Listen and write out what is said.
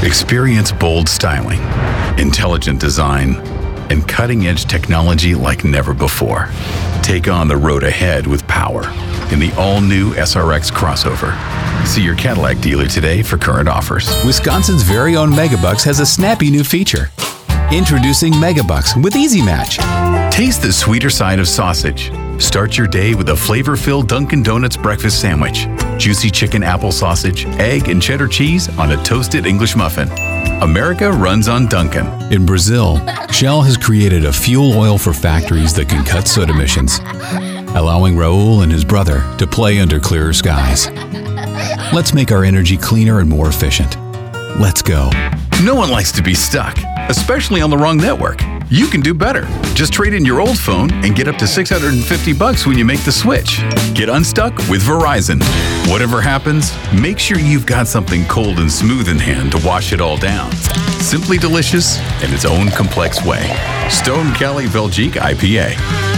Experience bold styling, intelligent design, and cutting-edge technology like never before. Take on the road ahead with power in the all-new SRX crossover. See your Cadillac dealer today for current offers. Wisconsin's very own Megabucks has a snappy new feature. Introducing Megabucks with Easy Match. Taste the sweeter side of sausage. Start your day with a flavor-filled Dunkin' Donuts breakfast sandwich. Juicy chicken apple sausage, egg, and cheddar cheese on a toasted English muffin. America runs on Dunkin'. In Brazil, Shell has created a fuel oil for factories that can cut soot emissions, allowing Raul and his brother to play under clearer skies. Let's make our energy cleaner and more efficient. Let's go. No one likes to be stuck, especially on the wrong network. You can do better. Just trade in your old phone and get up to $650 when you make the switch. Get unstuck with Verizon. Whatever happens, make sure you've got something cold and smooth in hand to wash it all down. Simply delicious in its own complex way. Stone Kelly Belgique IPA.